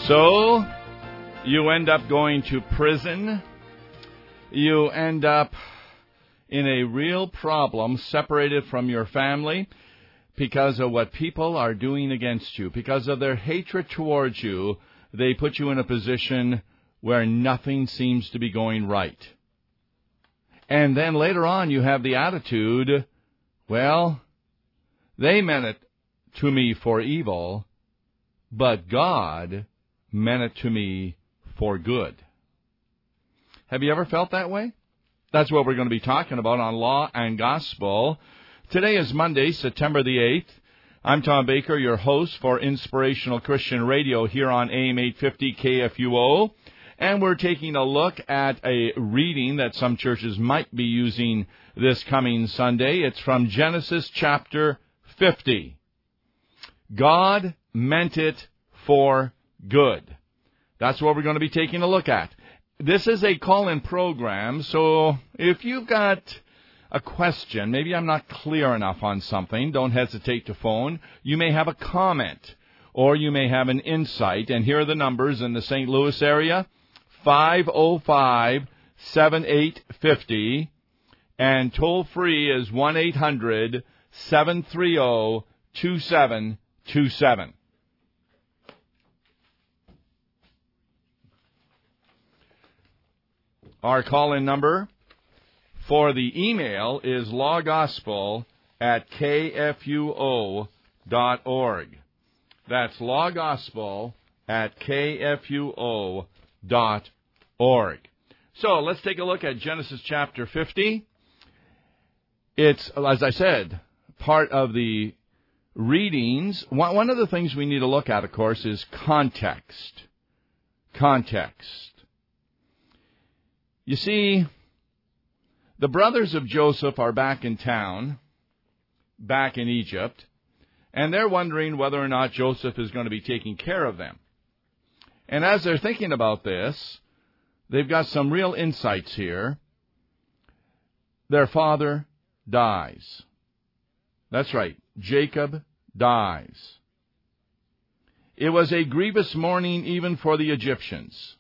So, you end up going to prison. You end up in a real problem, separated from your family, because of what people are doing against you. Because of their hatred towards you, they put you in a position where nothing seems to be going right. And then later on, you have the attitude, well, they meant it to me for evil, but God meant it to me for good. Have you ever felt that way? That's what we're going to be talking about on Law and Gospel. Today is Monday, September the 8th. I'm Tom Baker, your host for Inspirational Christian Radio here on AM 850 KFUO. And we're taking a look at a reading that some churches might be using this coming Sunday. It's from Genesis chapter 50. God meant it for good. That's what we're going to be taking a look at. This is a call-in program, so if you've got a question, maybe I'm not clear enough on something, don't hesitate to phone. You may have a comment, or you may have an insight, and here are the numbers in the St. Louis area, 505-7850, and toll-free is 1-800-730-2727. Our call-in number for the email is lawgospel@kfuo.org. That's lawgospel@kfuo.org. So let's take a look at Genesis chapter 50. It's, as I said, part of the readings. One of the things we need to look at, of course, is context. Context. You see, the brothers of Joseph are back in town, back in Egypt, and they're wondering whether or not Joseph is going to be taking care of them. And as they're thinking about this, they've got some real insights here. Their father dies. That's right, Jacob dies. It was a grievous mourning even for the Egyptians.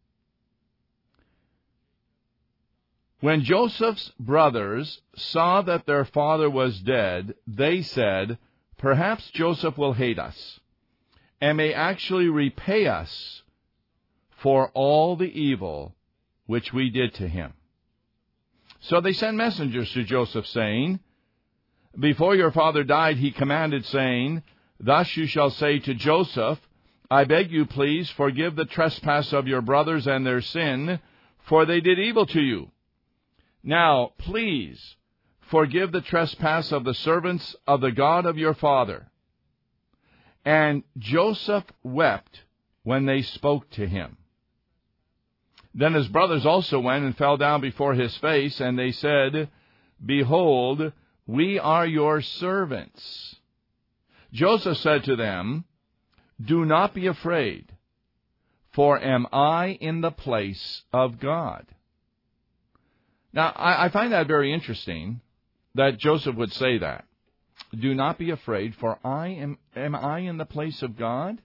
When Joseph's brothers saw that their father was dead, they said, "Perhaps Joseph will hate us and may actually repay us for all the evil which we did to him." So they sent messengers to Joseph, saying, "Before your father died, he commanded, saying, 'Thus you shall say to Joseph, I beg you, please, forgive the trespass of your brothers and their sin, for they did evil to you. Now, please, forgive the trespass of the servants of the God of your father.' And Joseph wept when they spoke to him. Then his brothers also went and fell down before his face, and they said, 'Behold, we are your servants.' Joseph said to them, 'Do not be afraid, for am I in the place of God?'" Now, I find that very interesting, that Joseph would say that. "Do not be afraid, for am I in the place of God?"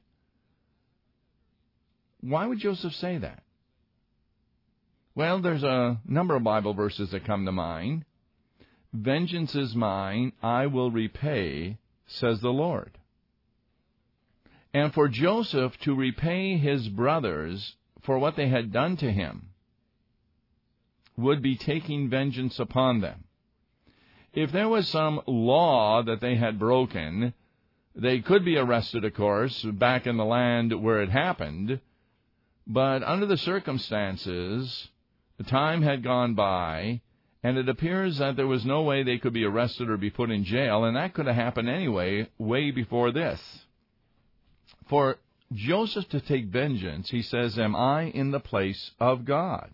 Why would Joseph say that? Well, there's a number of Bible verses that come to mind. "Vengeance is mine, I will repay, says the Lord." And for Joseph to repay his brothers for what they had done to him would be taking vengeance upon them. If there was some law that they had broken, they could be arrested, of course, back in the land where it happened, but under the circumstances, the time had gone by, and it appears that there was no way they could be arrested or be put in jail, and that could have happened anyway, way before this. For Joseph to take vengeance, he says, "Am I in the place of God?"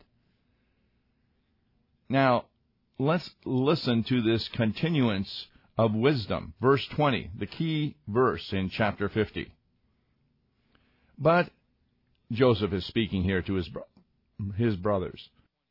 Now, let's listen to this continuance of wisdom. Verse 20, the key verse in chapter 50. But Joseph is speaking here to his brothers.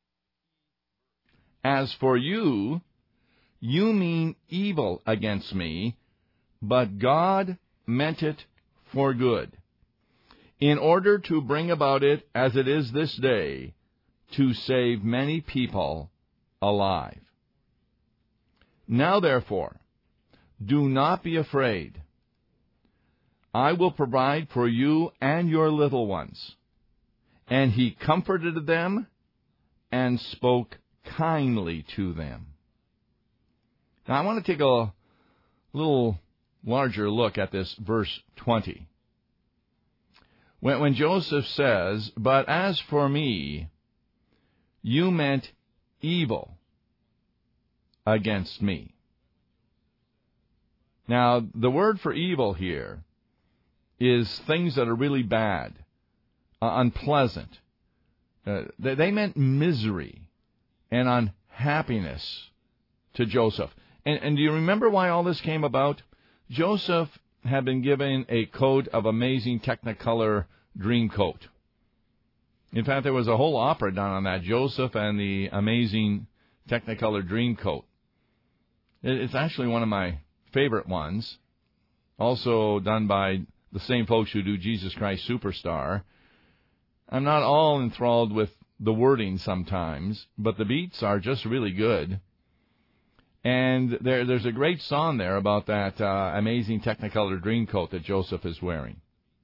"As for you, you mean evil against me, but God meant it for good, in order to bring about it as it is this day, to save many people alive. Now therefore, do not be afraid. I will provide for you and your little ones. And he comforted them and spoke kindly to them. Now I want to take a little larger look at this verse 20. When Joseph says, "But as for me, you meant evil against me." Now, the word for evil here is things that are really bad, unpleasant. They meant misery and unhappiness to Joseph. And do you remember why all this came about? Joseph had been given a coat of amazing Technicolor Dreamcoat. In fact, there was a whole opera done on that, Joseph and the Amazing Technicolor Dreamcoat. It's actually one of my favorite ones, also done by the same folks who do Jesus Christ Superstar. I'm not all enthralled with the wording sometimes, but the beats are just really good. And there's a great song there about that amazing Technicolor Dreamcoat that Joseph is wearing.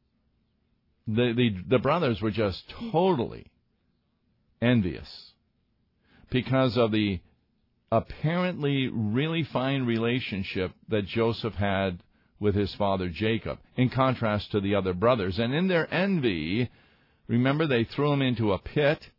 The brothers were just totally envious because of the apparently really fine relationship that Joseph had with his father Jacob, in contrast to the other brothers. And in their envy, remember, they threw him into a pit,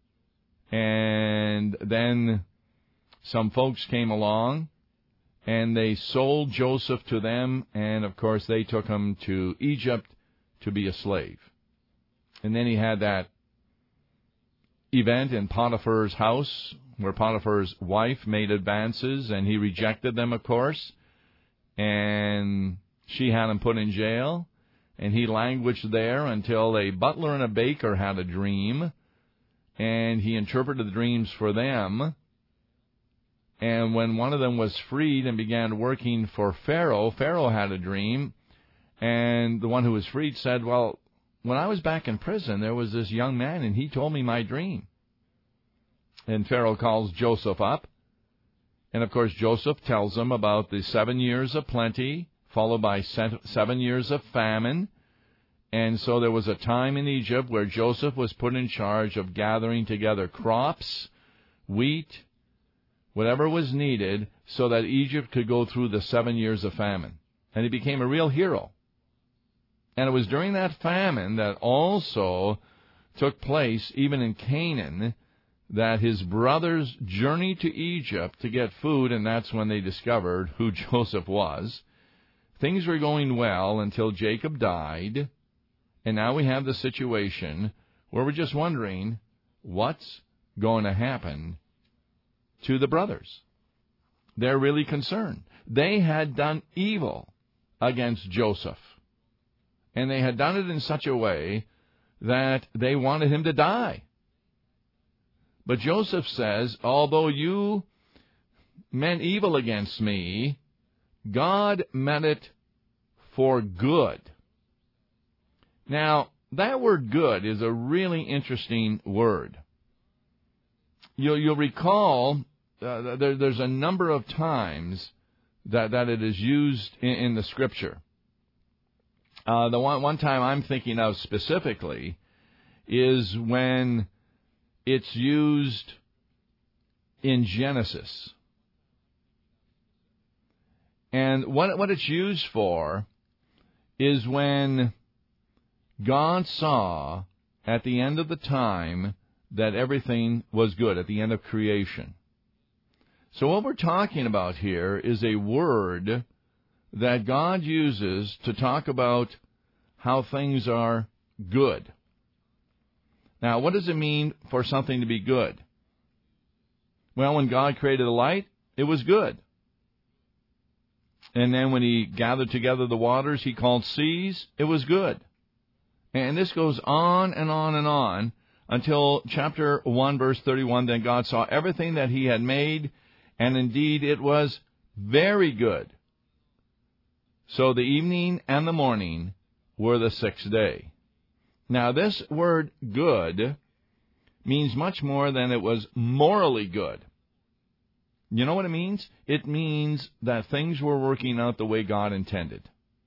and then some folks came along, and they sold Joseph to them, and of course they took him to Egypt to be a slave. And then he had that event in Potiphar's house, where Potiphar's wife made advances, and he rejected them, of course, and she had him put in jail, and he languished there until a butler and a baker had a dream, and he interpreted the dreams for them. And when one of them was freed and began working for Pharaoh, Pharaoh had a dream, and the one who was freed said, "Well, when I was back in prison, there was this young man, and he told me my dream." And Pharaoh calls Joseph up, and of course Joseph tells him about the 7 years of plenty, followed by 7 years of famine. And so there was a time in Egypt where Joseph was put in charge of gathering together crops, wheat, whatever was needed, so that Egypt could go through the 7 years of famine. And he became a real hero. And it was during that famine that also took place, even in Canaan, that his brothers journeyed to Egypt to get food, and that's when they discovered who Joseph was. Things were going well until Jacob died, and now we have the situation where we're just wondering what's going to happen to the brothers. They're really concerned. They had done evil against Joseph, and they had done it in such a way that they wanted him to die. But Joseph says, although you meant evil against me, God meant it for good. Now, that word good is a really interesting word. You'll recall there's a number of times that it is used in the Scripture. The one time I'm thinking of specifically is when it's used in Genesis. And what it's used for is when God saw at the end of the time that everything was good, at the end of creation. So what we're talking about here is a word that God uses to talk about how things are good. Now, what does it mean for something to be good? Well, when God created the light, it was good. And then when he gathered together the waters he called seas, it was good. And this goes on and on and on until chapter 1, verse 31. Then God saw everything that he had made, and indeed it was very good. So the evening and the morning were the sixth day. Now, this word good means much more than it was morally good. You know what it means? It means that things were working out the way God intended.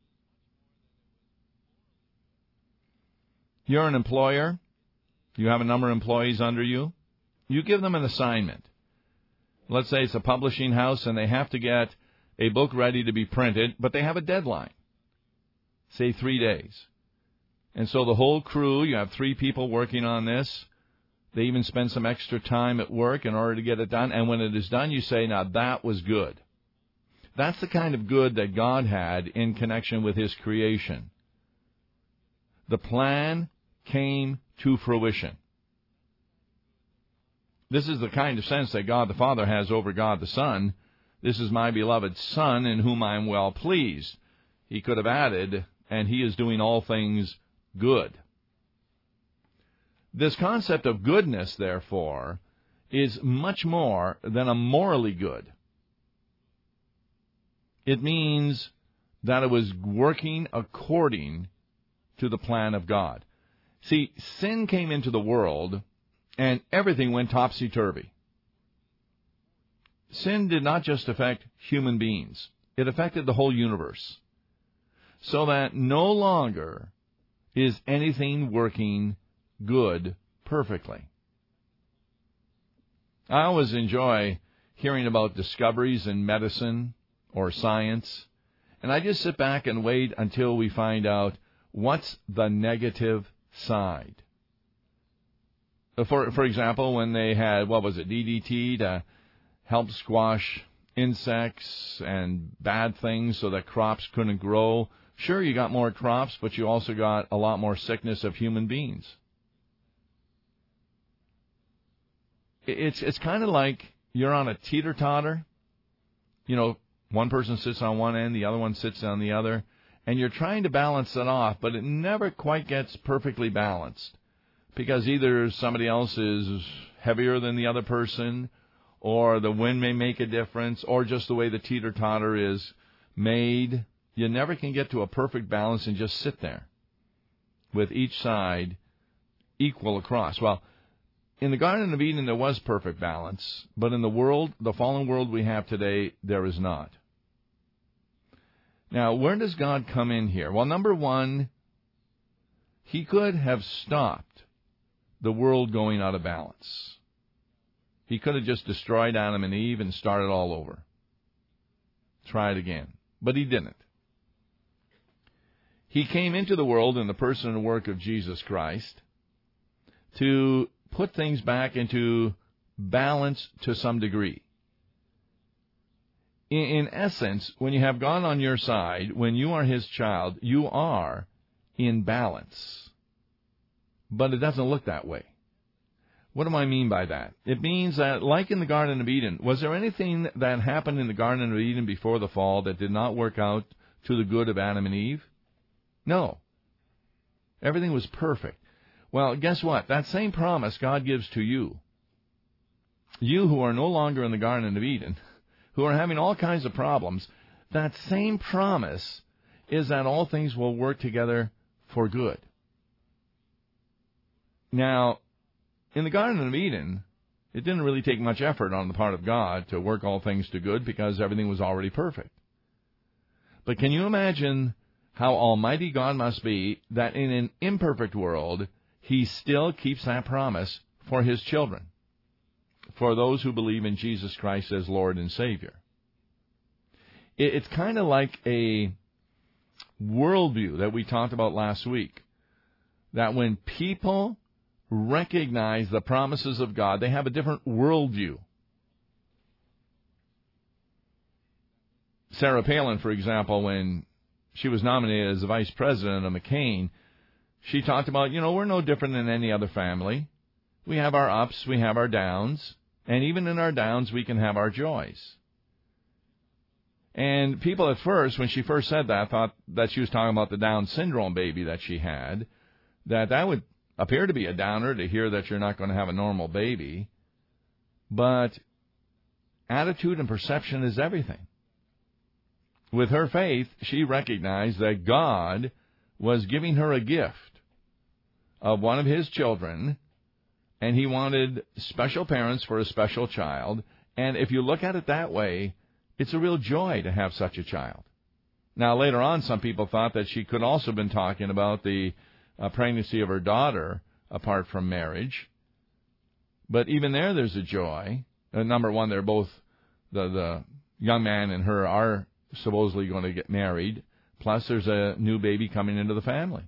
You're an employer. You have a number of employees under you. You give them an assignment. Let's say it's a publishing house and they have to get a book ready to be printed, but they have a deadline, say 3 days. And so the whole crew, you have 3 people working on this. They even spend some extra time at work in order to get it done. And when it is done, you say, now that was good. That's the kind of good that God had in connection with His creation. The plan came to fruition. This is the kind of sense that God the Father has over God the Son. This is my beloved Son in whom I am well pleased. He could have added, and He is doing all things good. This concept of goodness, therefore, is much more than a morally good. It means that it was working according to the plan of God. See, sin came into the world, and everything went topsy-turvy. Sin did not just affect human beings. It affected the whole universe. So that no longer is anything working good perfectly. I always enjoy hearing about discoveries in medicine or science, and I just sit back and wait until we find out what's the negative side. For example, when they had, DDT to help squash insects and bad things so that crops couldn't grow. Sure, you got more crops, but you also got a lot more sickness of human beings. It's kind of like you're on a teeter-totter. You know, one person sits on one end, the other one sits on the other, and you're trying to balance it off, but it never quite gets perfectly balanced because either somebody else is heavier than the other person, or the wind may make a difference, or just the way the teeter-totter is made. You never can get to a perfect balance and just sit there with each side equal across. Well, in the Garden of Eden, there was perfect balance, but in the world, the fallen world we have today, there is not. Now, where does God come in here? Well, number one, He could have stopped the world going out of balance. He could have just destroyed Adam and Eve and started all over. Try it again. But He didn't. He came into the world in the person and work of Jesus Christ to put things back into balance to some degree. In essence, when you have God on your side, when you are His child, you are in balance. But it doesn't look that way. What do I mean by that? It means that, like in the Garden of Eden, was there anything that happened in the Garden of Eden before the fall that did not work out to the good of Adam and Eve? No. Everything was perfect. Well, guess what? That same promise God gives to you. You who are no longer in the Garden of Eden, who are having all kinds of problems, that same promise is that all things will work together for good. Now, in the Garden of Eden, it didn't really take much effort on the part of God to work all things to good because everything was already perfect. But can you imagine how almighty God must be that in an imperfect world, He still keeps that promise for His children, for those who believe in Jesus Christ as Lord and Savior? It's kind of like a worldview that we talked about last week, that when people recognize the promises of God, they have a different worldview. Sarah Palin, for example, when she was nominated as the vice president of McCain, she talked about, we're no different than any other family. We have our ups, we have our downs, and even in our downs, we can have our joys. And people at first, when she first said that, thought that she was talking about the Down syndrome baby that she had, that would appear to be a downer to hear that you're not going to have a normal baby. But attitude and perception is everything. With her faith, she recognized that God was giving her a gift of one of his children, and he wanted special parents for a special child. And if you look at it that way, it's a real joy to have such a child. Now, later on, some people thought that she could also have been talking about the pregnancy of her daughter apart from marriage. But even there's a joy. Number one, they're both, the young man and her are supposedly going to get married. Plus, there's a new baby coming into the family.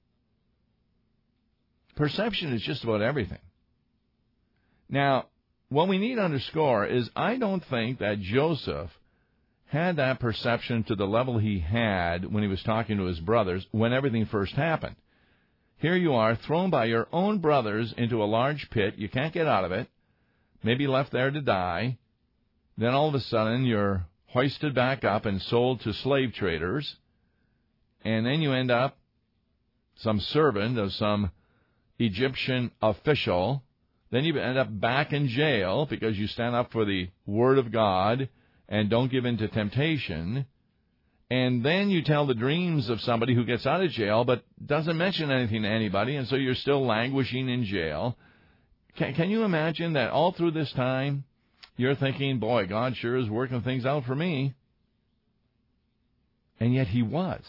Perception is just about everything. Now, what we need to underscore is I don't think that Joseph had that perception to the level he had when he was talking to his brothers when everything first happened. Here you are, thrown by your own brothers into a large pit. You can't get out of it. Maybe left there to die. Then all of a sudden you're hoisted back up and sold to slave traders. And then you end up some servant of some Egyptian official. Then you end up back in jail because you stand up for the Word of God and don't give in to temptation. And then you tell the dreams of somebody who gets out of jail but doesn't mention anything to anybody, and so you're still languishing in jail. Can you imagine that all through this time you're thinking, boy, God sure is working things out for me? And yet he was.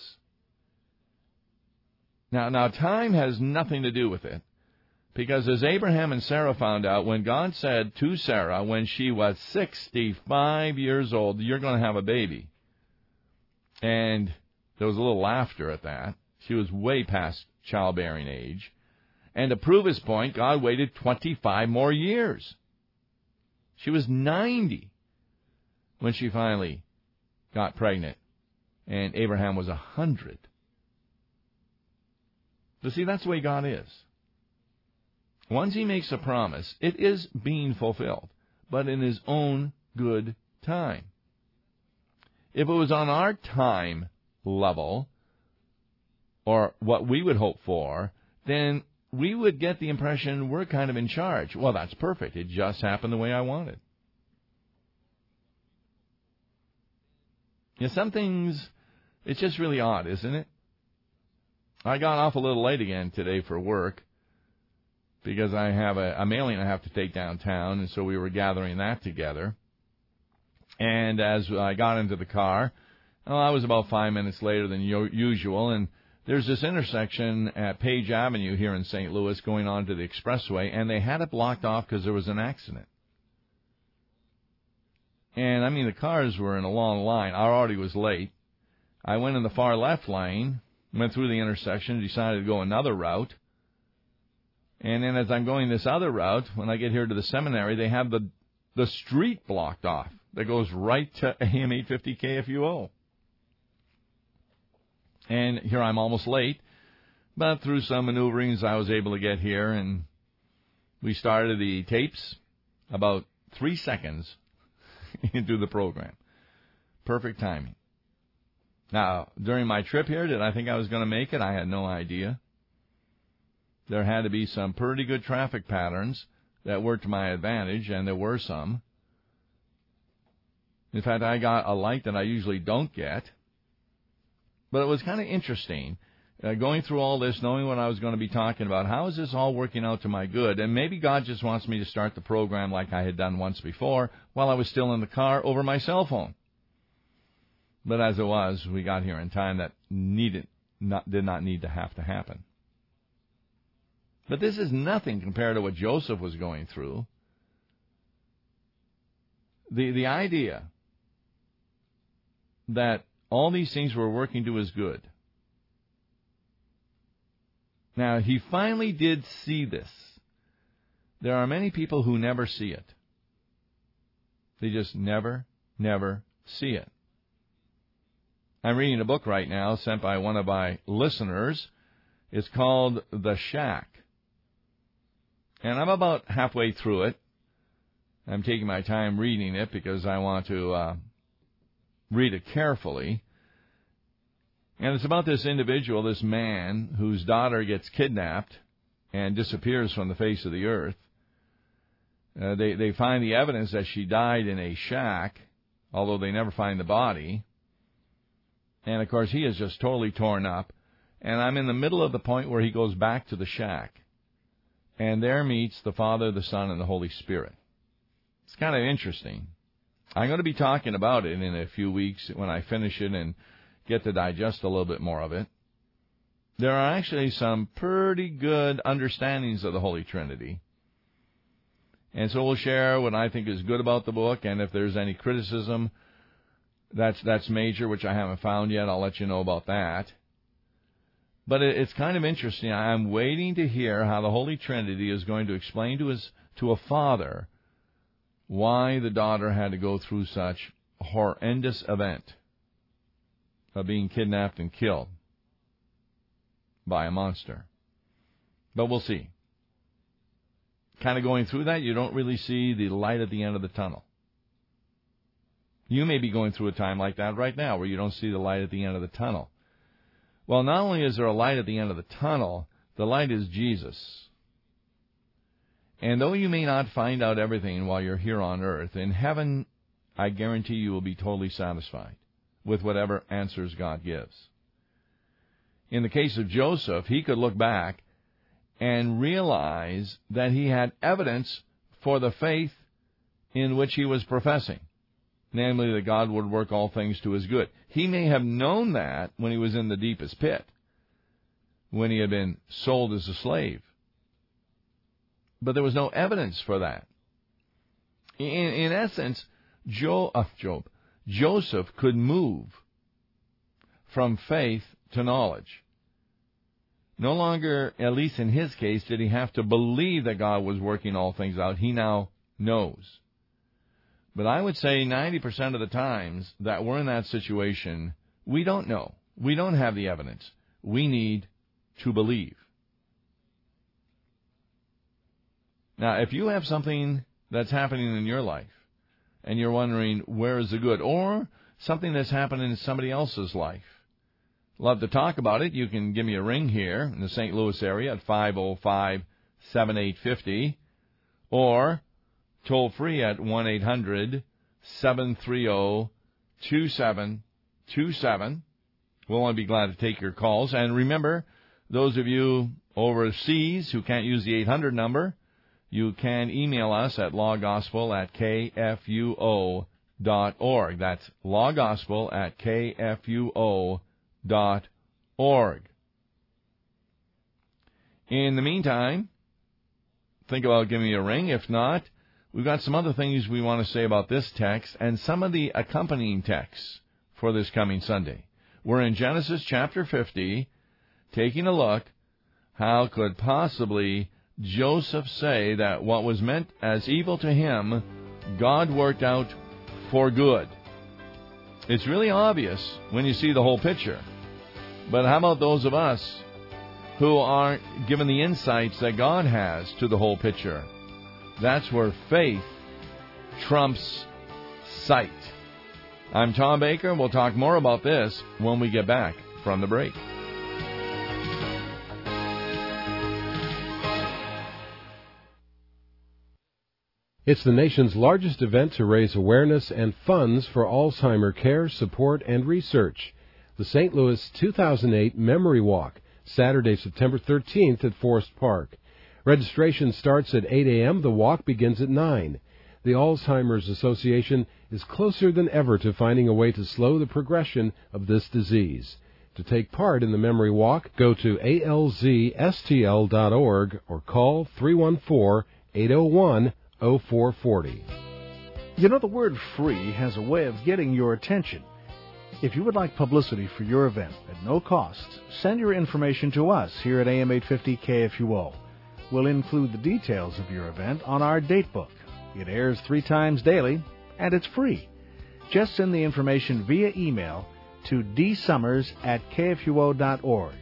Now time has nothing to do with it. Because as Abraham and Sarah found out, when God said to Sarah when she was 65 years old, you're going to have a baby. And there was a little laughter at that. She was way past childbearing age. And to prove his point, God waited 25 more years. She was 90 when she finally got pregnant. And Abraham was 100. But see, that's the way God is. Once he makes a promise, it is being fulfilled, but in his own good time. If it was on our time level, or what we would hope for, then we would get the impression we're kind of in charge. Well, that's perfect. It just happened the way I wanted. Some things, it's just really odd, isn't it? I got off a little late again today for work, because I have a mailing I have to take downtown, and so we were gathering that together. And as I got into the car, I was about 5 minutes later than usual, and there's this intersection at Page Avenue here in St. Louis going on to the expressway, and they had it blocked off because there was an accident. And, the cars were in a long line. I already was late. I went in the far left lane, went through the intersection, decided to go another route. And then as I'm going this other route, when I get here to the seminary, they have the street blocked off that goes right to AM 850 KFUO. And here I'm almost late, but through some maneuverings I was able to get here, and we started the tapes about 3 seconds into the program. Perfect timing. Now, during my trip here, did I think I was going to make it? I had no idea. There had to be some pretty good traffic patterns that worked to my advantage, and there were some. In fact, I got a light that I usually don't get. But it was kind of interesting, going through all this, knowing what I was going to be talking about. How is this all working out to my good? And maybe God just wants me to start the program like I had done once before, while I was still in the car over my cell phone. But as it was, we got here in time that did not need to happen. But this is nothing compared to what Joseph was going through. The idea that all these things were working to his good. Now, he finally did see this. There are many people who never see it. They just never see it. I'm reading a book right now sent by one of my listeners. It's called The Shack. And I'm about halfway through it. I'm taking my time reading it because I want to read it carefully. And it's about this individual, this man, whose daughter gets kidnapped and disappears from the face of the earth. They find the evidence that she died in a shack, although they never find the body. And, of course, he is just totally torn up. And I'm in the middle of the point where he goes back to the shack. And there meets the Father, the Son, and the Holy Spirit. It's kind of interesting. I'm going to be talking about it in a few weeks when I finish it and get to digest a little bit more of it. There are actually some pretty good understandings of the Holy Trinity. And so we'll share what I think is good about the book, and if there's any criticism that's major, which I haven't found yet, I'll let you know about that. But it's kind of interesting. I'm waiting to hear how the Holy Trinity is going to explain to a father why the daughter had to go through such a horrendous event of being kidnapped and killed by a monster. But we'll see. Kind of going through that, you don't really see the light at the end of the tunnel. You may be going through a time like that right now where you don't see the light at the end of the tunnel. Well, not only is there a light at the end of the tunnel, the light is Jesus. And though you may not find out everything while you're here on earth, in heaven, I guarantee you will be totally satisfied with whatever answers God gives. In the case of Joseph, he could look back and realize that he had evidence for the faith in which he was professing, namely that God would work all things to his good. He may have known that when he was in the deepest pit, when he had been sold as a slave. But there was no evidence for that. In essence, Joseph could move from faith to knowledge. No longer, at least in his case, did he have to believe that God was working all things out. He now knows. But I would say 90% of the times that we're in that situation, we don't know. We don't have the evidence. We need to believe. Now, if you have something that's happening in your life, and you're wondering, where is the good? Or something that's happening in somebody else's life, love to talk about it. You can give me a ring here in the St. Louis area at 505-7850, or toll free at 1-800-730-2727. We'll only be glad to take your calls. And remember, those of you overseas who can't use the 800 number, you can email us at lawgospel@kfuo.org. That's lawgospel@kfuo.org. In the meantime, think about giving me a ring. If not, we've got some other things we want to say about this text and some of the accompanying texts for this coming Sunday. We're in Genesis chapter 50, taking a look, how could possibly Joseph say that what was meant as evil to him, God worked out for good? It's really obvious when you see the whole picture. But how about those of us who aren't given the insights that God has to the whole picture? That's where faith trumps sight. I'm Tom Baker, and we'll talk more about this when we get back from the break. It's the nation's largest event to raise awareness and funds for Alzheimer care, support, and research. The St. Louis 2008 Memory Walk, Saturday, September 13th at Forest Park. Registration starts at 8 a.m. The walk begins at 9. The Alzheimer's Association is closer than ever to finding a way to slow the progression of this disease. To take part in the Memory Walk, go to alzstl.org or call 314-801-0440. You know, the word free has a way of getting your attention. If you would like publicity for your event at no cost, send your information to us here at AM 850 KFUO. We'll include the details of your event on our date book. It airs 3 times daily, and it's free. Just send the information via email to dsummers@kfuo.org.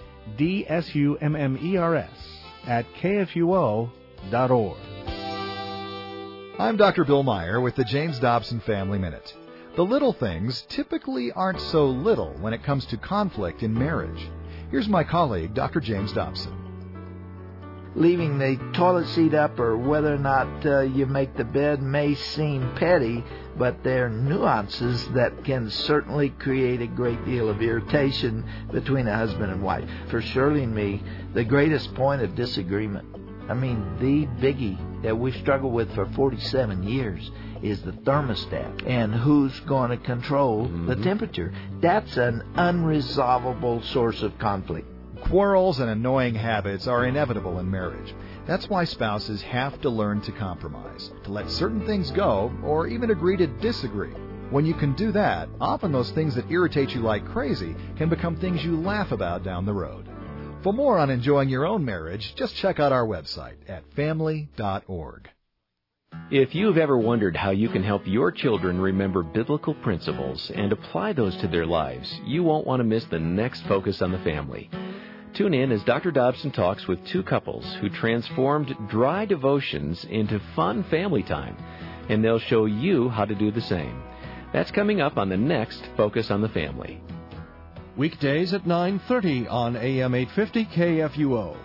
DSUMMERS@kfuo.org. I'm Dr. Bill Meyer with the James Dobson Family Minute. The little things typically aren't so little when it comes to conflict in marriage. Here's my colleague, Dr. James Dobson. leaving the toilet seat up or whether or not you make the bed may seem petty, but they're nuances that can certainly create a great deal of irritation between a husband and wife. For Shirley and me, the greatest point of disagreement, the biggie that we've struggled with for 47 years is the thermostat and who's going to control the temperature. That's an unresolvable source of conflict. Quarrels and annoying habits are inevitable in marriage. That's why spouses have to learn to compromise, to let certain things go, or even agree to disagree. When you can do that, often those things that irritate you like crazy can become things you laugh about down the road. For more on enjoying your own marriage, just check out our website at family.org. If you've ever wondered how you can help your children remember biblical principles and apply those to their lives, you won't want to miss the next Focus on the Family. Tune in as Dr. Dobson talks with two couples who transformed dry devotions into fun family time, and they'll show you how to do the same. That's coming up on the next Focus on the Family. Weekdays at 9:30 on AM 850 KFUO.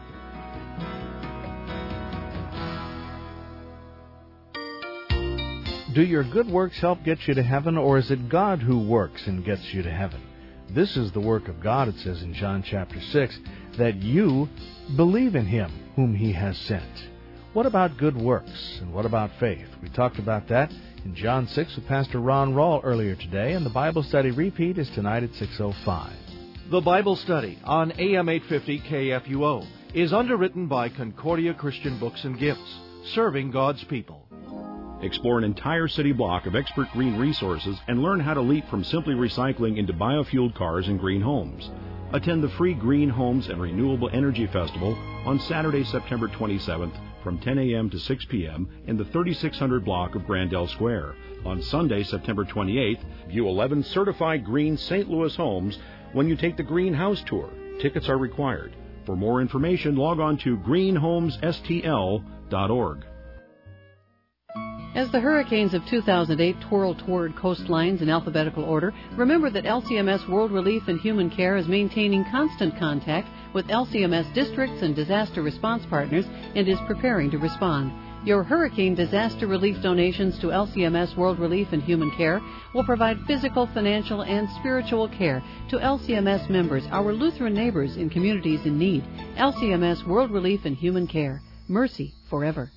Do your good works help get you to heaven, or is it God who works and gets you to heaven? This is the work of God, it says in John chapter 6, that you believe in Him whom He has sent. What about good works, and what about faith? We talked about that in John 6 with Pastor Ron Rawl earlier today, and the Bible study repeat is tonight at 6:05. The Bible study on AM 850 KFUO is underwritten by Concordia Christian Books and Gifts, serving God's people. Explore an entire city block of expert green resources and learn how to leap from simply recycling into biofueled cars and green homes. Attend the free Green Homes and Renewable Energy Festival on Saturday, September 27th from 10 a.m. to 6 p.m. in the 3600 block of Grandel Square. On Sunday, September 28th, view 11 certified green St. Louis homes when you take the Green House Tour. Tickets are required. For more information, log on to greenhomesstl.org. As the hurricanes of 2008 twirl toward coastlines in alphabetical order, remember that LCMS World Relief and Human Care is maintaining constant contact with LCMS districts and disaster response partners and is preparing to respond. Your hurricane disaster relief donations to LCMS World Relief and Human Care will provide physical, financial, and spiritual care to LCMS members, our Lutheran neighbors in communities in need. LCMS World Relief and Human Care. Mercy forever.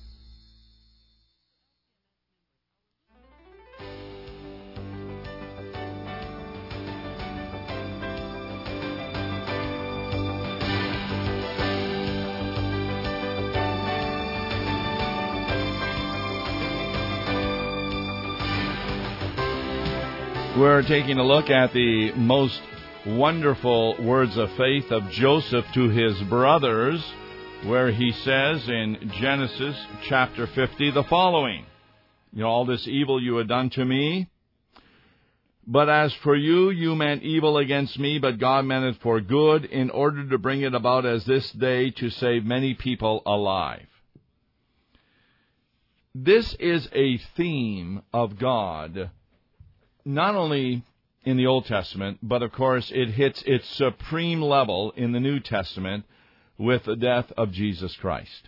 We're taking a look at the most wonderful words of faith of Joseph to his brothers, where he says in Genesis chapter 50 the following: all this evil you had done to me, but as for you, you meant evil against me, but God meant it for good, in order to bring it about as this day to save many people alive. This is a theme of God, not only in the Old Testament, but of course it hits its supreme level in the New Testament with the death of Jesus Christ.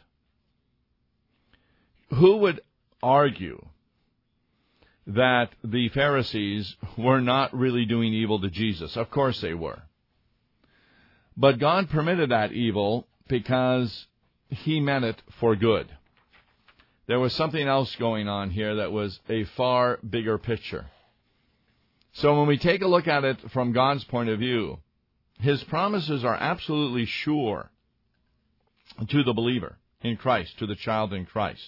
Who would argue that the Pharisees were not really doing evil to Jesus? Of course they were. But God permitted that evil because He meant it for good. There was something else going on here that was a far bigger picture. So when we take a look at it from God's point of view, His promises are absolutely sure to the believer in Christ, to the child in Christ.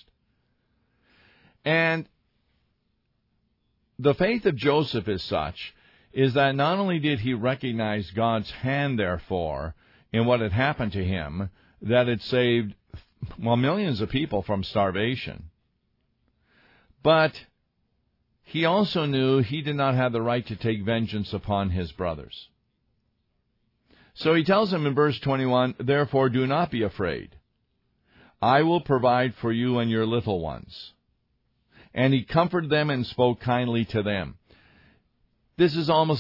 And the faith of Joseph is such, is that not only did he recognize God's hand, therefore, in what had happened to him, that it saved, millions of people from starvation, but he also knew he did not have the right to take vengeance upon his brothers. So he tells them in verse 21, therefore do not be afraid. I will provide for you and your little ones. And he comforted them and spoke kindly to them. This is almost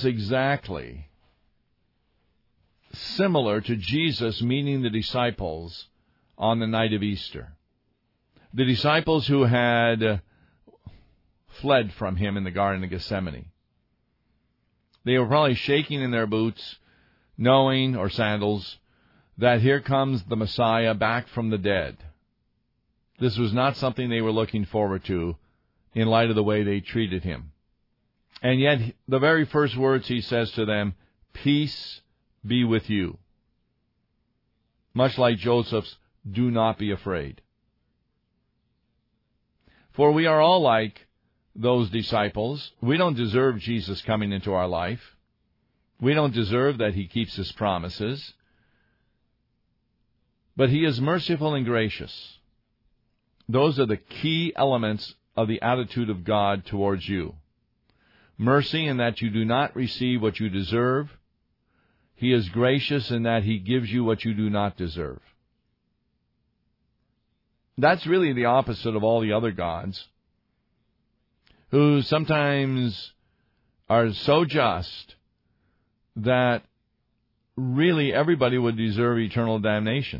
exactly similar to Jesus meeting the disciples on the night of Easter. The disciples who had fled from him in the Garden of Gethsemane. They were probably shaking in their boots, knowing, or sandals, that here comes the Messiah back from the dead. This was not something they were looking forward to in light of the way they treated him. And yet, the very first words he says to them, "Peace be with you." Much like Joseph's, "Do not be afraid." For we are all like those disciples. We don't deserve Jesus coming into our life. We don't deserve that he keeps his promises. But he is merciful and gracious. Those are the key elements of the attitude of God towards you. Mercy in that you do not receive what you deserve. He is gracious in that he gives you what you do not deserve. That's really the opposite of all the other gods, who sometimes are so just that really everybody would deserve eternal damnation.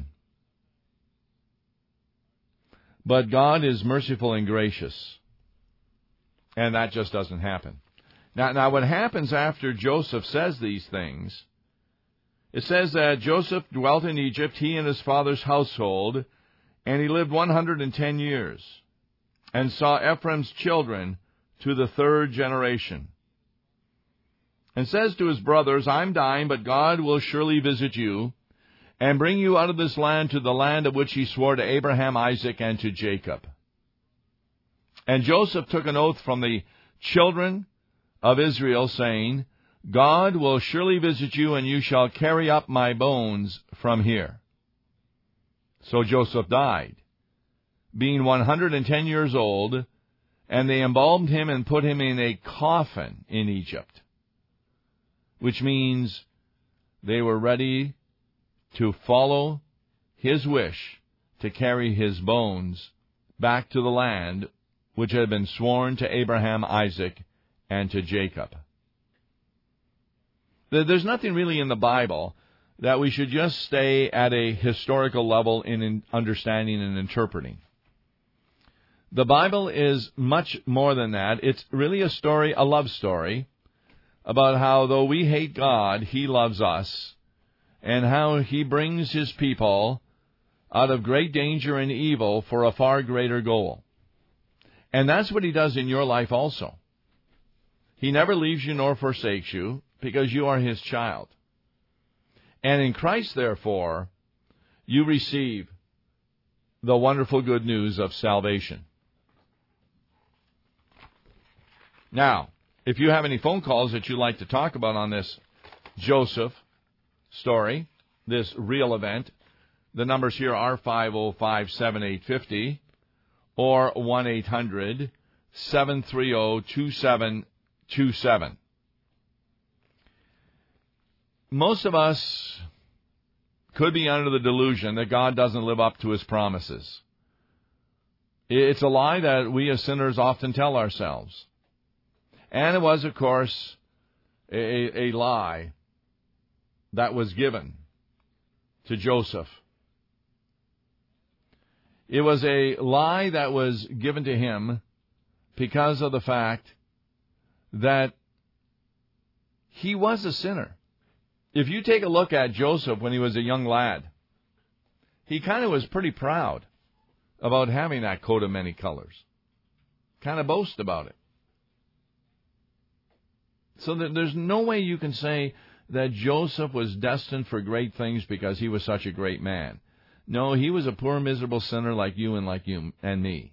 But God is merciful and gracious, and that just doesn't happen. Now what happens after Joseph says these things, it says that Joseph dwelt in Egypt, he and his father's household, and he lived 110 years, and saw Ephraim's children to the third generation. And says to his brothers, "I'm dying, but God will surely visit you, and bring you out of this land to the land of which he swore to Abraham, Isaac, and to Jacob." And Joseph took an oath from the children of Israel, saying, "God will surely visit you, and you shall carry up my bones from here." So Joseph died, being 110 years old, and they embalmed him and put him in a coffin in Egypt, which means they were ready to follow his wish to carry his bones back to the land which had been sworn to Abraham, Isaac, and to Jacob. There's nothing really in the Bible that we should just stay at a historical level in understanding and interpreting. The Bible is much more than that. It's really a story, a love story, about how though we hate God, he loves us, and how he brings his people out of great danger and evil for a far greater goal. And that's what he does in your life also. He never leaves you nor forsakes you, because you are his child. And in Christ, therefore, you receive the wonderful good news of salvation. Now, if you have any phone calls that you'd like to talk about on this Joseph story, this real event, the numbers here are 505-7850 or 1-800-730-2727. Most of us could be under the delusion that God doesn't live up to his promises. It's a lie that we as sinners often tell ourselves. And it was, of course, a lie that was given to Joseph. It was a lie that was given to him because of the fact that he was a sinner. If you take a look at Joseph when he was a young lad, he kind of was pretty proud about having that coat of many colors. Kind of boast about it. So that there's no way you can say that Joseph was destined for great things because he was such a great man. No, he was a poor, miserable sinner like you and me.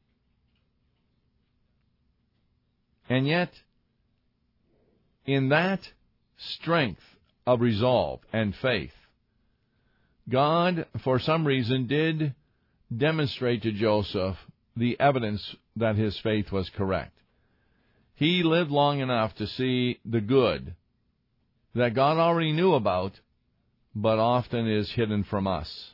And yet, in that strength of resolve and faith, God, for some reason, did demonstrate to Joseph the evidence that his faith was correct. He lived long enough to see the good that God already knew about, but often is hidden from us.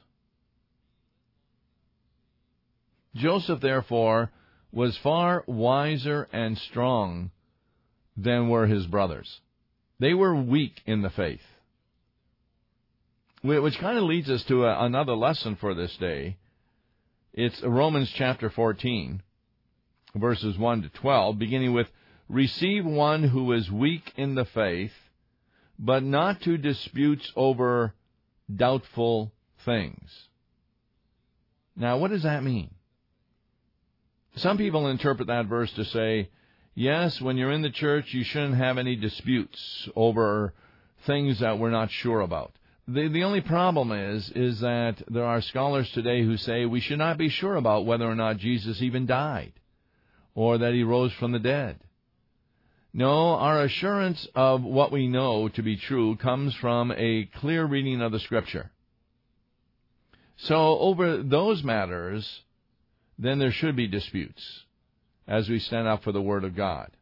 Joseph, therefore, was far wiser and strong than were his brothers. They were weak in the faith. which kind of leads us to another lesson for this day. It's Romans chapter 14, verses 1 to 12, beginning with, "Receive one who is weak in the faith, but not to disputes over doubtful things." Now, what does that mean? Some people interpret that verse to say, yes, when you're in the church, you shouldn't have any disputes over things that we're not sure about. The only problem is that there are scholars today who say we should not be sure about whether or not Jesus even died or that he rose from the dead. No, our assurance of what we know to be true comes from a clear reading of the Scripture. So over those matters, then there should be disputes as we stand up for the Word of God.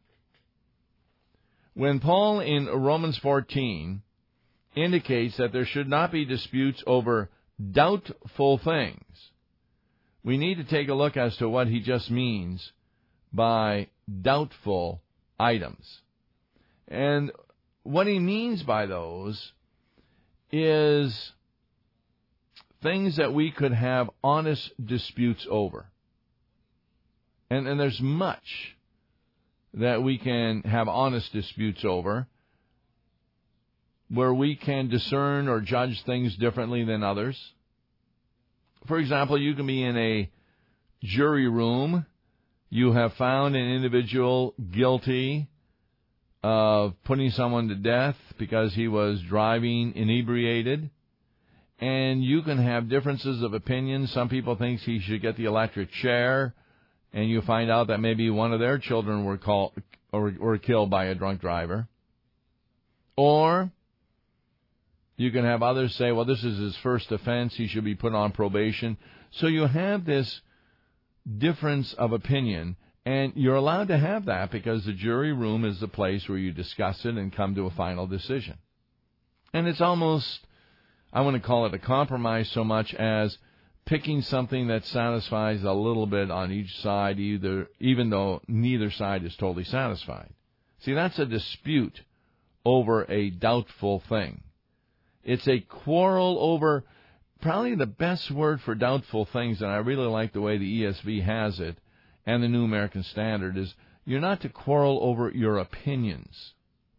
When Paul in Romans 14 indicates that there should not be disputes over doubtful things, we need to take a look as to what he just means by doubtful items. And what he means by those is things that we could have honest disputes over. And there's much that we can have honest disputes over, where we can discern or judge things differently than others. For example, you can be in a jury room. You have found an individual guilty of putting someone to death because he was driving inebriated. And you can have differences of opinion. Some people think he should get the electric chair, and you find out that maybe one of their children were killed by a drunk driver. Or you can have others say, well, this is his first offense, he should be put on probation. So you have this difference of opinion, and you're allowed to have that because the jury room is the place where you discuss it and come to a final decision. And it's almost, I want to call it a compromise so much as picking something that satisfies a little bit on each side, even though neither side is totally satisfied. See, that's a dispute over a doubtful thing. It's a quarrel over, probably the best word for doubtful things, and I really like the way the ESV has it, and the New American Standard, is you're not to quarrel over your opinions.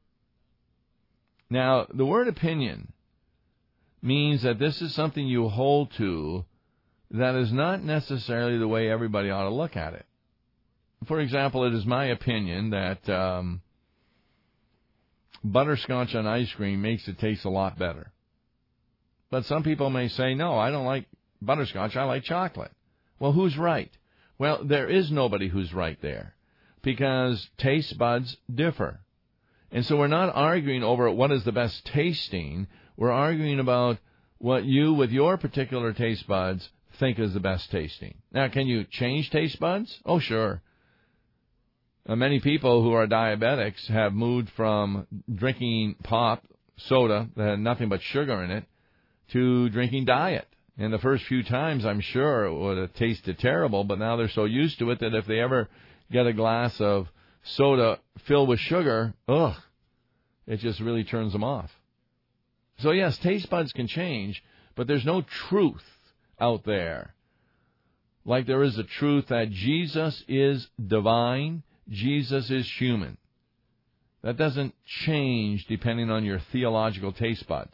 Now, the word opinion means that this is something you hold to that is not necessarily the way everybody ought to look at it. For example, it is my opinion that butterscotch on ice cream makes it taste a lot better. But some people may say, no, I don't like butterscotch, I like chocolate. Well, who's right? Well, there is nobody who's right there, because taste buds differ. And so we're not arguing over what is the best tasting. We're arguing about what you, with your particular taste buds, think is the best tasting. Now, can you change taste buds? Oh, sure. Many people who are diabetics have moved from drinking pop, soda, that had nothing but sugar in it, to drinking diet. And the first few times, I'm sure, it would have tasted terrible, but now they're so used to it that if they ever get a glass of soda filled with sugar, it just really turns them off. So yes, taste buds can change, but there's no truth out there like there is a truth that Jesus is divine, Jesus is human. That doesn't change depending on your theological taste buds.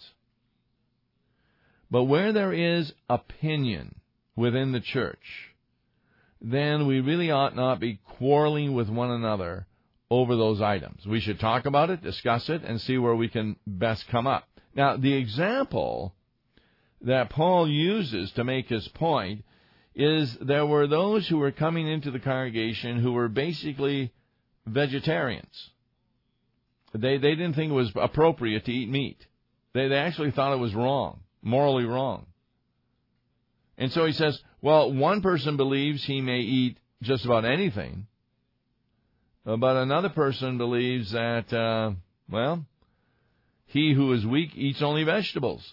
But where there is opinion within the church, then we really ought not be quarreling with one another over those items. We should talk about it, discuss it, and see where we can best come up. Now, the example that Paul uses to make his point is there were those who were coming into the congregation who were basically vegetarians. They didn't think it was appropriate to eat meat. They actually thought it was wrong, morally wrong. And so he says, well, one person believes he may eat just about anything, but another person believes that, he who is weak eats only vegetables.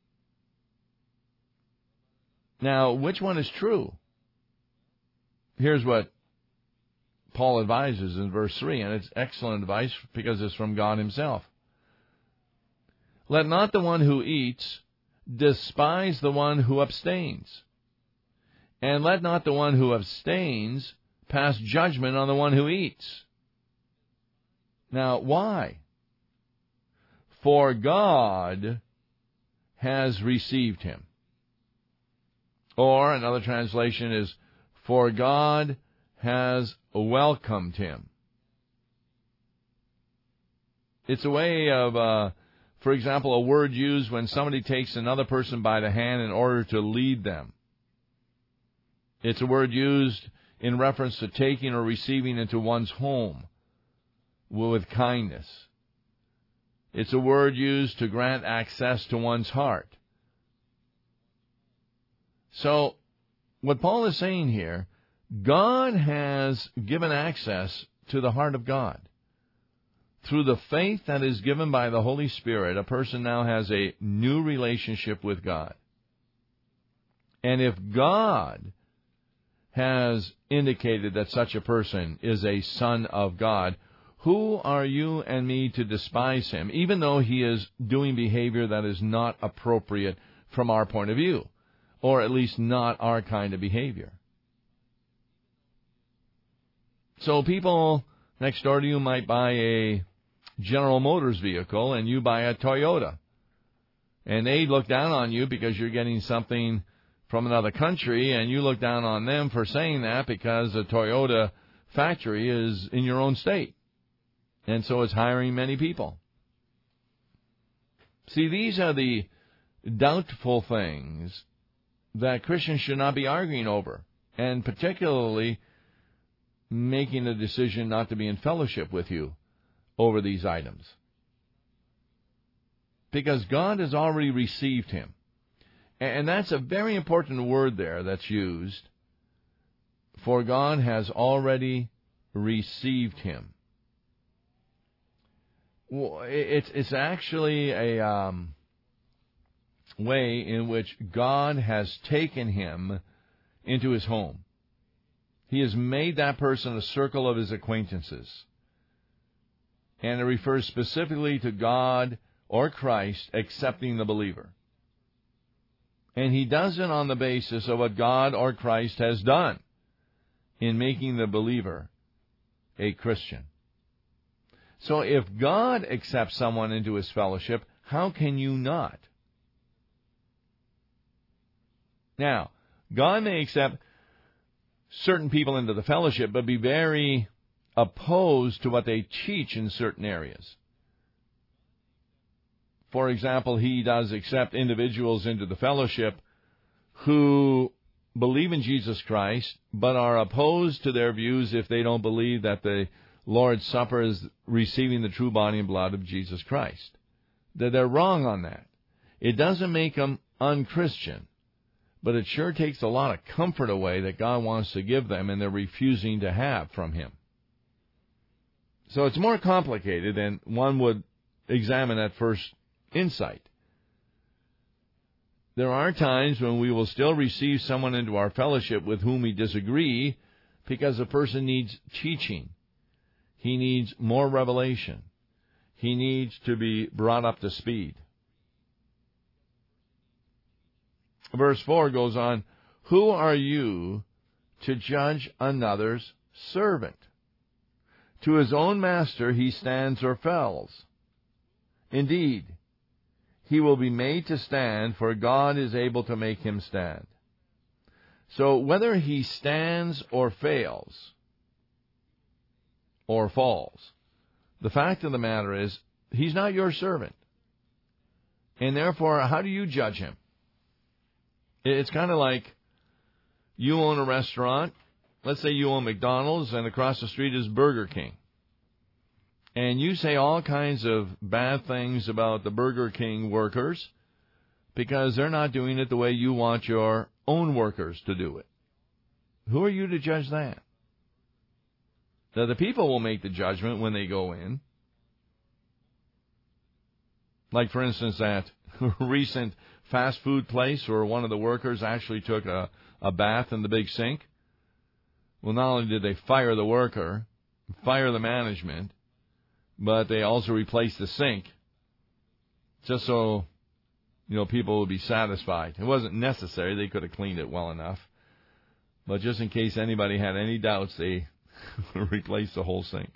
Now, which one is true? Here's what Paul advises in verse 3, and it's excellent advice because it's from God himself. Let not the one who eats despise the one who abstains. And let not the one who abstains pass judgment on the one who eats. Now, why? For God has received him. Or another translation is, for God has welcomed him. It's a way of, for example, a word used when somebody takes another person by the hand in order to lead them. It's a word used in reference to taking or receiving into one's home with kindness. It's a word used to grant access to one's heart. So, what Paul is saying here, God has given access to the heart of God. Through the faith that is given by the Holy Spirit, a person now has a new relationship with God. And if God has indicated that such a person is a son of God, who are you and me to despise him, even though he is doing behavior that is not appropriate from our point of view, or at least not our kind of behavior? So people next door to you might buy a General Motors vehicle and you buy a Toyota. And they look down on you because you're getting something from another country, and you look down on them for saying that because the Toyota factory is in your own state. And so it's hiring many people. See, these are the doubtful things that Christians should not be arguing over, and particularly making a decision not to be in fellowship with you over these items. Because God has already received him. And that's a very important word there that's used. For God has already received him. It's actually a way in which God has taken him into his home. He has made that person a circle of his acquaintances. And it refers specifically to God or Christ accepting the believer. And he does it on the basis of what God or Christ has done in making the believer a Christian. So if God accepts someone into his fellowship, how can you not? Now, God may accept certain people into the fellowship, but be very opposed to what they teach in certain areas. For example, he does accept individuals into the fellowship who believe in Jesus Christ, but are opposed to their views if they don't believe that the Lord's Supper is receiving the true body and blood of Jesus Christ. They're wrong on that. It doesn't make them unchristian, but it sure takes a lot of comfort away that God wants to give them and they're refusing to have from him. So it's more complicated than one would examine at first insight. There are times when we will still receive someone into our fellowship with whom we disagree because a person needs teaching. He needs more revelation. He needs to be brought up to speed. Verse 4 goes on, who are you to judge another's servant? To his own master he stands or falls. Indeed, he will be made to stand, for God is able to make him stand. So whether he stands or fails or falls, the fact of the matter is, he's not your servant. And therefore, how do you judge him? It's kind of like you own a restaurant. Let's say you own McDonald's and across the street is Burger King. And you say all kinds of bad things about the Burger King workers because they're not doing it the way you want your own workers to do it. Who are you to judge that? Now, the people will make the judgment when they go in. Like, for instance, that recent fast food place where one of the workers actually took a bath in the big sink. Well, not only did they fire the worker, fire the management, but they also replaced the sink just so people would be satisfied. It wasn't necessary. They could have cleaned it well enough. But just in case anybody had any doubts, they replaced the whole sink.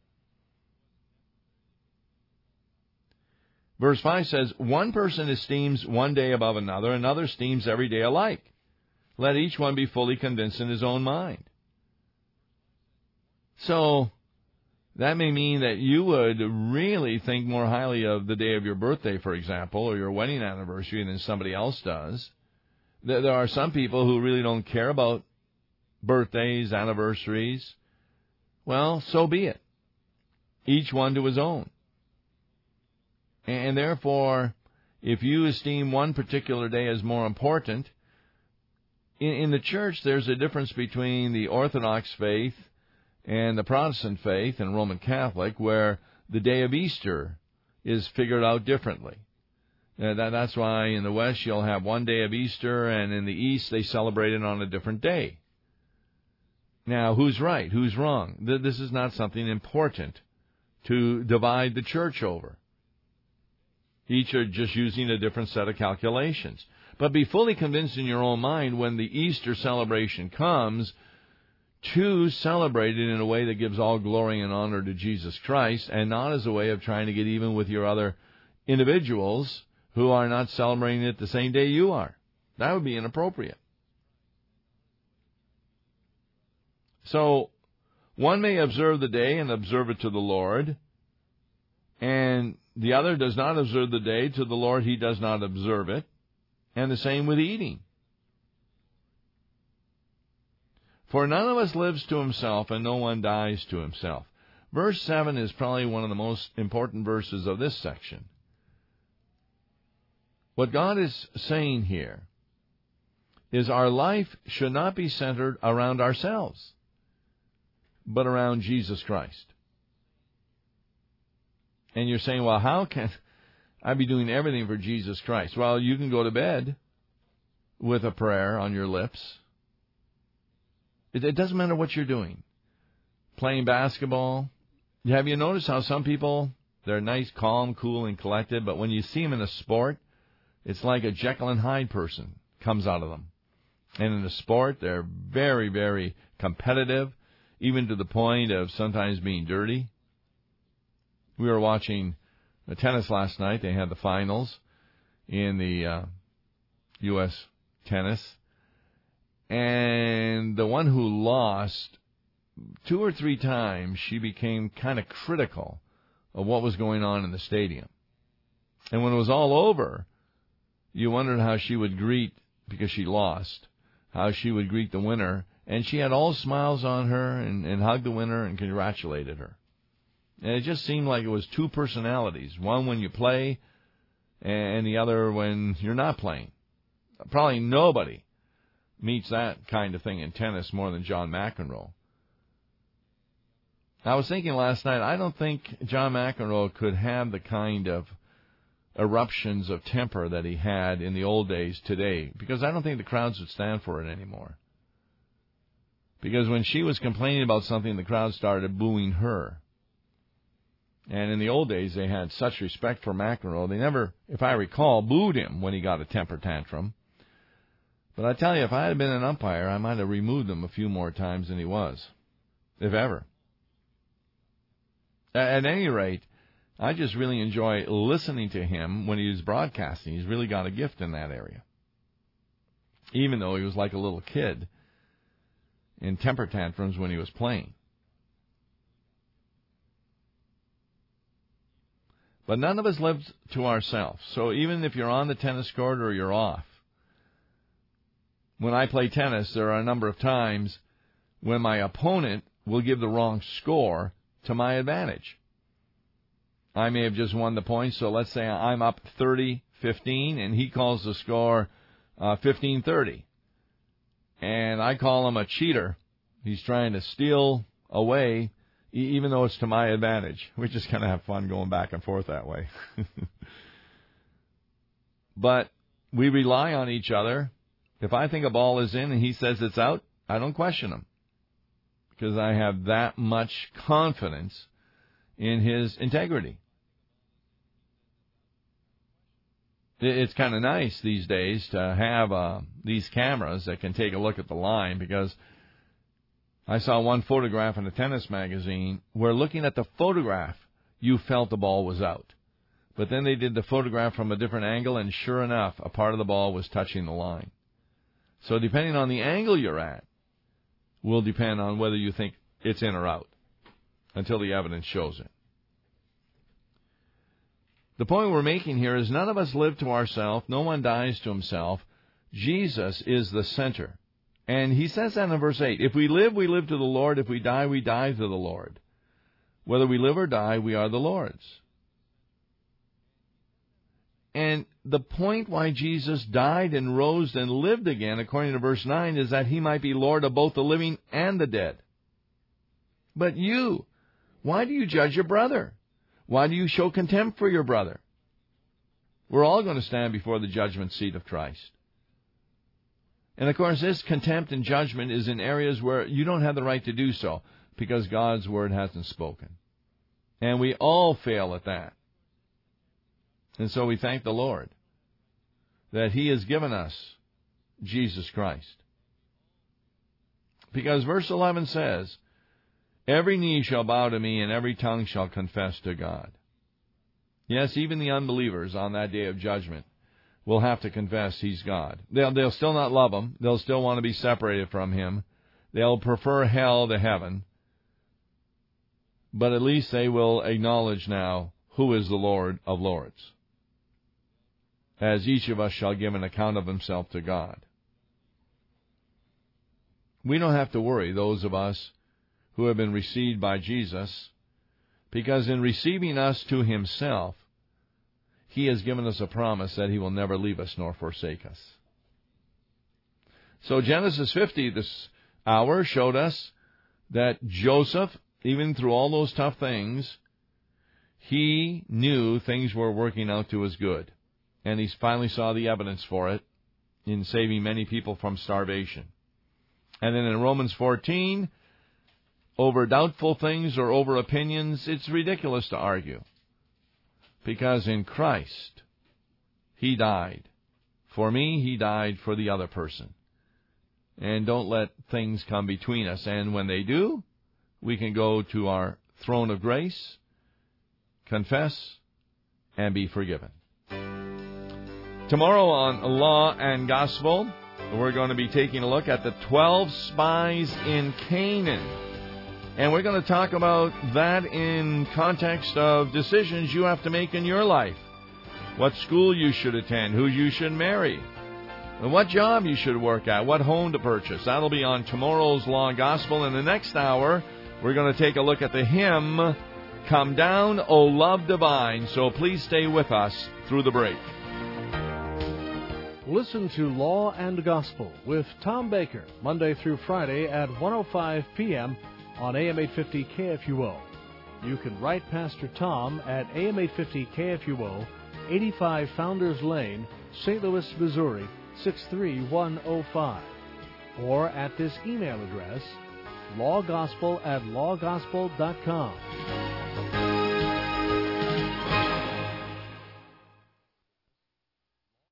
Verse 5 says, one person esteems one day above another, another esteems every day alike. Let each one be fully convinced in his own mind. So, that may mean that you would really think more highly of the day of your birthday, for example, or your wedding anniversary than somebody else does. There are some people who really don't care about birthdays, anniversaries. Well, so be it. Each one to his own. And therefore, if you esteem one particular day as more important, in the church there's a difference between the Orthodox faith and the Protestant faith and Roman Catholic, where the day of Easter is figured out differently. That's why in the West you'll have one day of Easter, and in the East they celebrate it on a different day. Now, who's right? Who's wrong? This is not something important to divide the church over. Each are just using a different set of calculations. But be fully convinced in your own mind when the Easter celebration comes to celebrate it in a way that gives all glory and honor to Jesus Christ, and not as a way of trying to get even with your other individuals who are not celebrating it the same day you are. That would be inappropriate. So, one may observe the day and observe it to the Lord, and the other does not observe the day to the Lord, he does not observe it. And the same with eating. For none of us lives to himself, and no one dies to himself. Verse 7 is probably one of the most important verses of this section. What God is saying here is our life should not be centered around ourselves, but around Jesus Christ. And you're saying, well, how can I be doing everything for Jesus Christ? Well, you can go to bed with a prayer on your lips. It doesn't matter what you're doing. Playing basketball. Have you noticed how some people, they're nice, calm, cool, and collected, but when you see them in a sport, it's like a Jekyll and Hyde person comes out of them. And in the sport, they're very, very competitive, even to the point of sometimes being dirty. We were watching the tennis last night. They had the finals in the U.S. tennis. And the one who lost, 2 or 3 times, she became kind of critical of what was going on in the stadium. And when it was all over, you wondered how she would greet, because she lost, how she would greet the winner. And she had all smiles on her and hugged the winner and congratulated her. And it just seemed like it was 2 personalities, one when you play and the other when you're not playing. Probably nobody meets that kind of thing in tennis more than John McEnroe. I was thinking last night, I don't think John McEnroe could have the kind of eruptions of temper that he had in the old days today, because I don't think the crowds would stand for it anymore. Because when she was complaining about something, the crowd started booing her. And in the old days, they had such respect for McEnroe. They never, if I recall, booed him when he got a temper tantrum. But I tell you, if I had been an umpire, I might have removed him a few more times than he was, if ever. At any rate, I just really enjoy listening to him when he was broadcasting. He's really got a gift in that area. Even though he was like a little kid in temper tantrums when he was playing. But none of us lives to ourselves. So even if you're on the tennis court or you're off, when I play tennis, there are a number of times when my opponent will give the wrong score to my advantage. I may have just won the point, so let's say I'm up 30-15, and he calls the score 15-30. And I call him a cheater. He's trying to steal away, even though it's to my advantage. We just kind of have fun going back and forth that way. But we rely on each other. If I think a ball is in and he says it's out, I don't question him, because I have that much confidence in his integrity. It's kind of nice these days to have these cameras that can take a look at the line, because I saw one photograph in a tennis magazine where, looking at the photograph, you felt the ball was out. But then they did the photograph from a different angle, and sure enough, a part of the ball was touching the line. So depending on the angle you're at will depend on whether you think it's in or out, until the evidence shows it. The point we're making here is none of us live to ourselves. No one dies to himself. Jesus is the center. And he says that in verse 8. If we live, we live to the Lord. If we die, we die to the Lord. Whether we live or die, we are the Lord's. And the point why Jesus died and rose and lived again, according to verse 9, is that he might be Lord of both the living and the dead. But you, why do you judge your brother? Why do you show contempt for your brother? We're all going to stand before the judgment seat of Christ. And of course, this contempt and judgment is in areas where you don't have the right to do so, because God's word hasn't spoken. And we all fail at that. And so we thank the Lord that he has given us Jesus Christ. Because verse 11 says, every knee shall bow to me, and every tongue shall confess to God. Yes, even the unbelievers on that day of judgment will have to confess he's God. They'll still not love him. They'll still want to be separated from him. They'll prefer hell to heaven. But at least they will acknowledge now who is the Lord of Lords, as each of us shall give an account of himself to God. We don't have to worry, those of us who have been received by Jesus, because in receiving us to himself, he has given us a promise that he will never leave us nor forsake us. So Genesis 50 this hour showed us that Joseph, even through all those tough things, he knew things were working out to his good. And he finally saw the evidence for it in saving many people from starvation. And then in Romans 14, over doubtful things or over opinions, it's ridiculous to argue. Because in Christ, he died. For me, he died for the other person. And don't let things come between us. And when they do, we can go to our throne of grace, confess, and be forgiven. Tomorrow on Law and Gospel, we're going to be taking a look at the 12 spies in Canaan. And we're going to talk about that in context of decisions you have to make in your life. What school you should attend, who you should marry, and what job you should work at, what home to purchase. That'll be on tomorrow's Law and Gospel. In the next hour, we're going to take a look at the hymn, Come Down, O Love Divine. So please stay with us through the break. Listen to Law and Gospel with Tom Baker, Monday through Friday at 1:05 p.m. on AM 850 KFUO. You can write Pastor Tom at AM 850 KFUO, 85 Founders Lane, St. Louis, Missouri, 63105. Or at this email address, lawgospel@lawgospel.com.